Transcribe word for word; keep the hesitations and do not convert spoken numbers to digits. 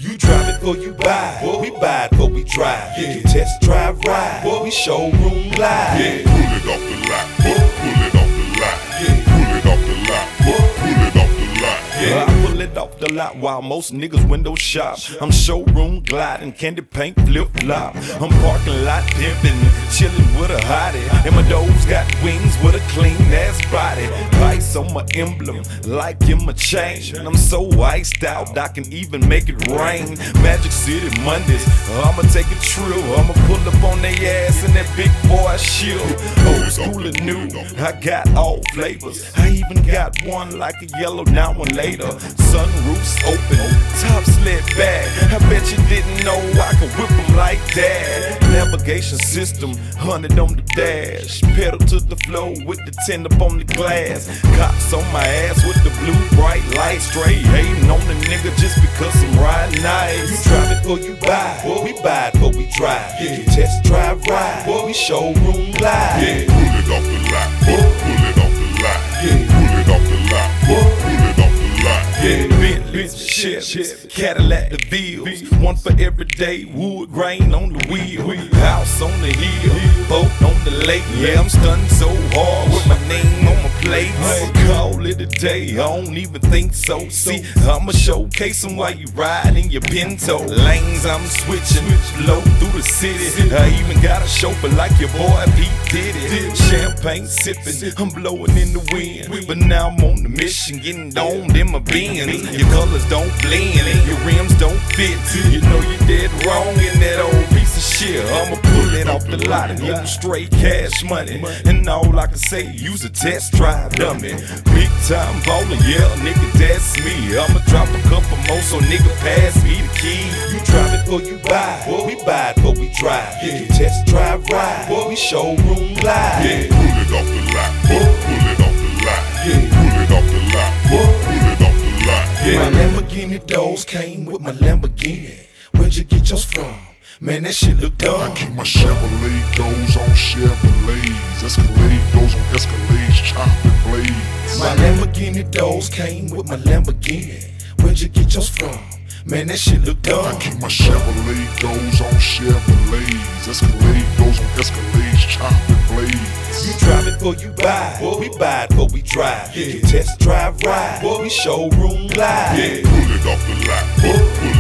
You drive it before you buy it. We buy it before we drive. You can test drive ride. We showroom glide. Yeah. Pull it off the lot. Pull it off the lot. Yeah. Pull it off the lot. Pull it off the lot. Yeah. I pull it off the lot while most niggas window shop. I'm showroom gliding, candy paint flip flop. I'm parking lot pimping, chillin' with a hottie. And my dogs got wings with a clean ass body. Ice on my emblem, like in my chain. I'm so iced out, I can even make it rain. Magic City Mondays, I'ma take a trip. I'ma pull up on they ass in that big boy shield. Old school and new, I got all flavors. I even got one like a yellow, now one later. Sunroofs open, top slid back. I bet you didn't know I could whip them like that. Navigation system, hundred on the dash. Pedal to the floor with the tin up on the glass. Cops on my ass with the blue bright lights. Straight hating on the nigga just because I'm riding nice. You drive it before you buy it. We buy it before we drive. You can test drive ride. We showroom glide. Yeah. Pull it off the lot. Pull it off the lot. Yeah. Pull it off the lot. Pull it off the lot. Yeah, Bentleys, Chevys, Cadillac DeVille's. One for every day, wood grain on the wheel. House on the hill, boat on the lake. Yeah, I'm stunning so hard with my name on my plate. Call it a day, I don't even think so. See, I'ma showcase them while you ride in your Pinto. Lanes I'm switching, low through the city. I even got a chauffeur like your boy P. Diddy. Champagne sipping, I'm blowing in the wind. But now I'm on the mission, getting domed in my Benz. Your colors don't blend, your rims don't fit. You know you dead wrong in that old piece of shit. I'ma pull it off the lot and give them straight cash money. And all I can say, use a test drive dummy. Big time baller, yeah, nigga, that's me. I'ma drop a couple more, so nigga, pass me the key. You drive it before you buy it. We buy it before we drive. You can test drive ride. We showroom glide. Yeah. Pull it off the lot. Pull it off the lot. Yeah. Pull it off the lot. Pull it off the lot. Yeah. My Lamborghini doors came with my Lamborghini. Where'd you get yours from? Man, that shit look dumb. I keep my Chevrolet doors on Chevrolets, Escalade doors on Escalades, chopping blades. My Lamborghini doors came with my Lamborghini. Where'd you get yours from? Man, that shit look dumb. I keep my Chevrolet doors on Chevrolets, Escalade doors on Escalades, chopping blades. You drive it before you buy it. We buy it before we drive. You can test drive ride. We showroom glide. Yeah. Pull it off the lot. Pull